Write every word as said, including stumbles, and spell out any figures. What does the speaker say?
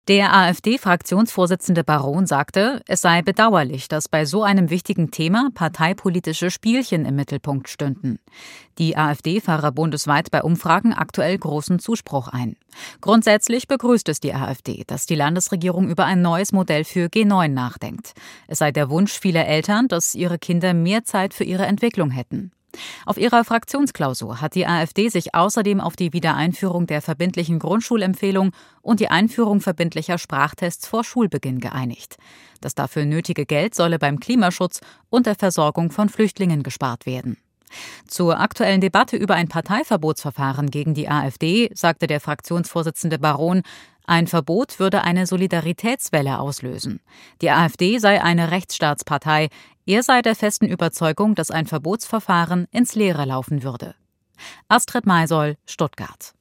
Der AfD-Fraktionsvorsitzende Baron sagte, es sei bedauerlich, dass bei so einem wichtigen Thema parteipolitische Spielchen im Mittelpunkt stünden. Die AfD fahre bundesweit bei Umfragen aktuell großen Zuspruch ein. Grundsätzlich begrüßt es die AfD, dass die Landesregierung über ein neues Modell für G neun nachdenkt. Es sei der Wunsch vieler Eltern, dass ihre Kinder mehr Zeit für ihre Entwicklung hätten. Auf ihrer Fraktionsklausur hat die AfD sich außerdem auf die Wiedereinführung der verbindlichen Grundschulempfehlung und die Einführung verbindlicher Sprachtests vor Schulbeginn geeinigt. Das dafür nötige Geld solle beim Klimaschutz und der Versorgung von Flüchtlingen gespart werden. Zur aktuellen Debatte über ein Parteiverbotsverfahren gegen die AfD sagte der Fraktionsvorsitzende Baron, ein Verbot würde eine Solidaritätswelle auslösen. Die AfD sei eine Rechtsstaatspartei. Er sei der festen Überzeugung, dass ein Verbotsverfahren ins Leere laufen würde. Astrid Maisoll, Stuttgart.